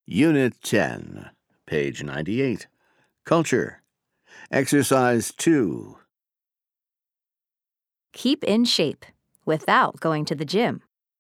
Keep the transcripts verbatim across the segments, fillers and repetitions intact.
Unit ten, page ninety-eight. Culture. Exercise two. Keep in shape without going to the gym.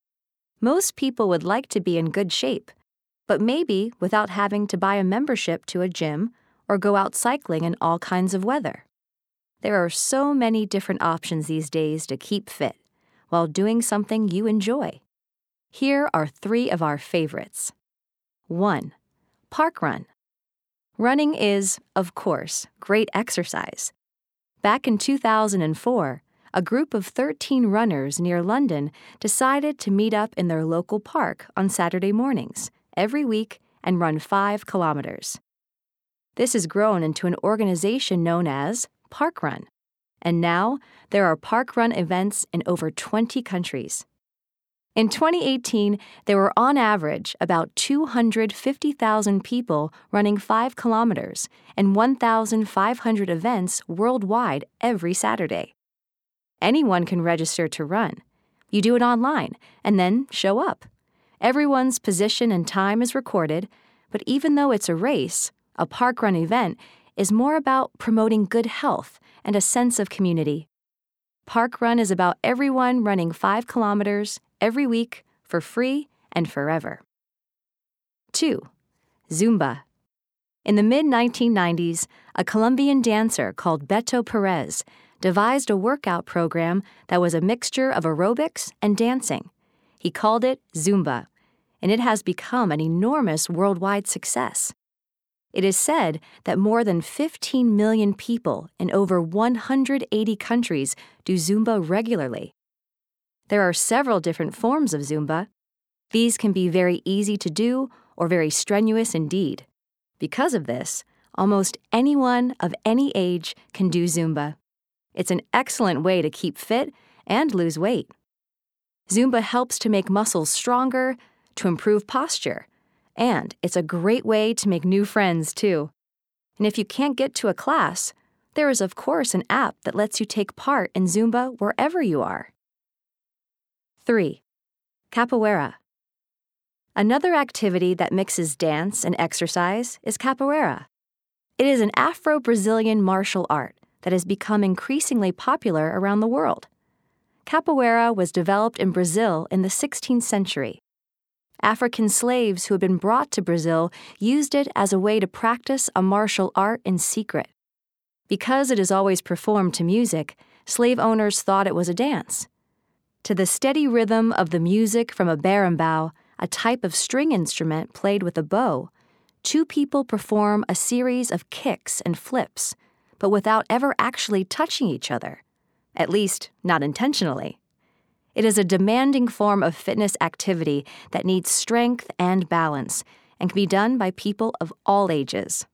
Most people would like to be in good shape, but maybe without having to buy a membership to a gym or go out cycling in all kinds of weather. There are so many different options these days to keep fit while doing something you enjoy. Here are three of our favorites. one. Park run. Running is, of course, great exercise. Back in two thousand four, a group of thirteen runners near London decided to meet up in their local park on Saturday mornings every week and run five kilometers. This has grown into an organization known as Park Run, and now there are park run events in over twenty countries. In twenty eighteen, there were on average about two hundred fifty thousand people running five kilometers and one thousand five hundred events worldwide every Saturday. Anyone can register to run. You do it online and then show up. Everyone's position and time is recorded, but even though it's a race, a park run event is more about promoting good health and a sense of community. Park Run is about everyone running five kilometers every week for free and forever. two. Zumba. In the mid nineteen nineties, a Colombian dancer called Beto Perez devised a workout program that was a mixture of aerobics and dancing. He called it Zumba, and it has become an enormous worldwide success. It is said that more than fifteen million people in over one hundred eighty countries do Zumba regularly. There are several different forms of Zumba. These can be very easy to do or very strenuous indeed. Because of this, almost anyone of any age can do Zumba. It's an excellent way to keep fit and lose weight. Zumba helps to make muscles stronger, to improve posture, and it's a great way to make new friends, too. And if you can't get to a class, there is, of course, an app that lets you take part in Zumba wherever you are. three. Capoeira. Another activity that mixes dance and exercise is capoeira. It is an Afro-Brazilian martial art that has become increasingly popular around the world. Capoeira was developed in Brazil in the sixteenth century. African slaves who had been brought to Brazil used it as a way to practice a martial art in secret. Because it is always performed to music, slave owners thought it was a dance. To the steady rhythm of the music from a berimbau, a type of string instrument played with a bow, two people perform a series of kicks and flips, but without ever actually touching each other, at least not intentionally. It is a demanding form of fitness activity that needs strength and balance and can be done by people of all ages.